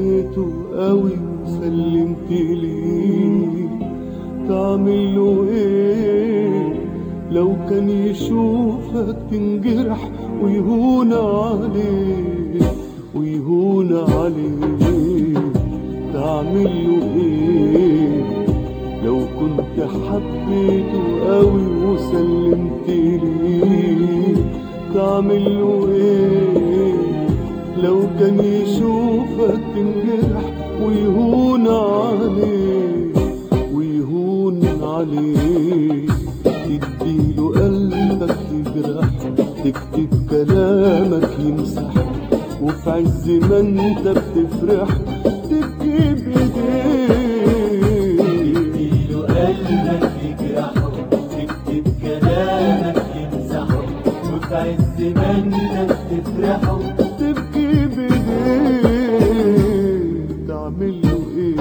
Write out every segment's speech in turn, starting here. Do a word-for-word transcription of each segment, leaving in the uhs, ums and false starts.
حبيته قوي وسلمت ليه، تعمل له ايه لو كان يشوفك تنجرح ويهون عليه ويهون عليه؟ تعمل له ايه لو كنت حبيته قوي وسلمت ليه؟ تعمل له ايه لو كان يشوفك تنجرح ويهون عليه ويهون عليه؟ تديله قلبك يجرح، تكتب كلامك يمسح، وفي عز ما انت بتفرح تبكي بايديه. تديله قلبك يجرحه، تكتب كلامك يمسحه، وفي عز ما انت بتفرحه تبكي بايديه. تعمل له ايه؟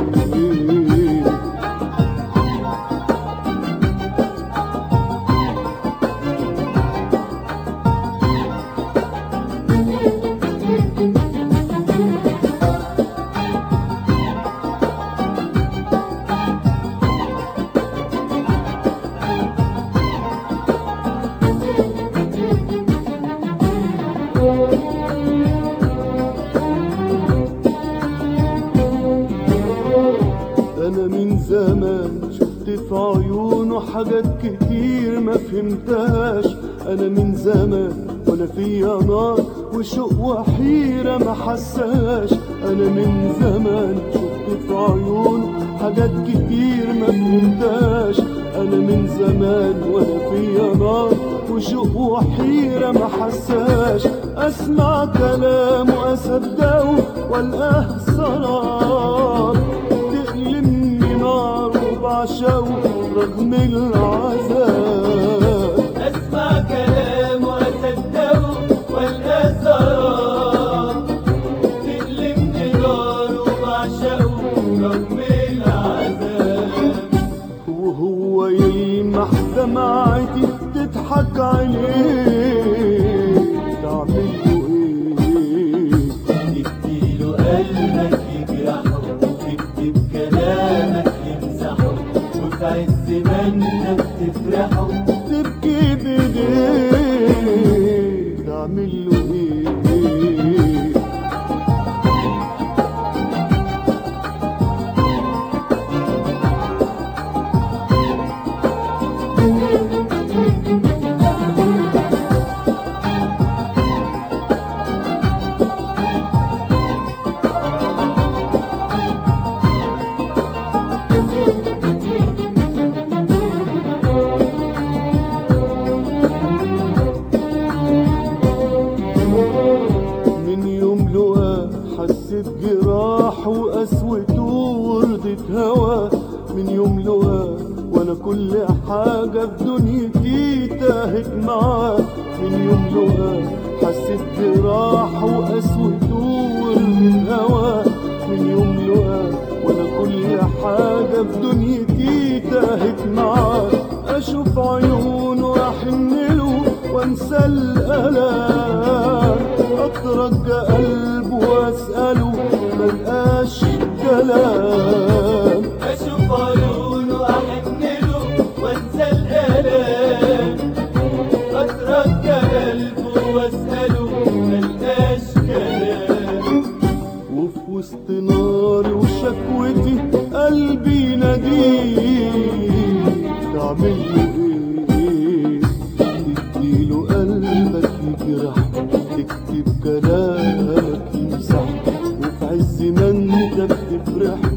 أنا من زمان شفت في عيونه حاجات كتير ما فهمتهاش، أنا من زمان وأنا فيا نار وشوق وحيرة ما حساش، أنا من زمان شفت في عيونه حاجات كتير ما فهمتهاش، أنا من زمان وأنا فيا نار وشوق وحيرة ما حساش. أسمع كلامه أصدقه والقاه سراب، تألمني نار وبعشقه رغم العذاب. اسمع كلامه اصدقه والقاه سراب، تألمني نار وبعشقه رغم العذاب. وهو يلمح دمعتي تضحك عليه، تعمل له ايه؟ تديله قلبك يجرحه، تكتب كلامك يمسحه، وفي عز ما انت بتفرحه تبكي بايديه. تعمل له ايه؟ من يوم لقاه حسيت جراح وقسوته ورضت هواه، من يوم لقاه وانا كل حاجة في دنيتي تاهت معاه، من يوم لقاه حسيت جراح وقسوته ورضت هواه، من يوم لقاه وانا كل حاجة في دنيتي تاهت معاه. اشوف عيونه احن له وانسى الالام، اترجى قلبه واساله ملقاش كلام. اشوف عيونه احن له وانسى الالام، اترجى قلبه واساله ملقاش كلام. وفي وسط ناري وشكوتي قلبي ناديه، تعمل له ايه؟ تديله قلبك يجرح، تكتب كلامك يمسح، وفي عز ما انت بتفرح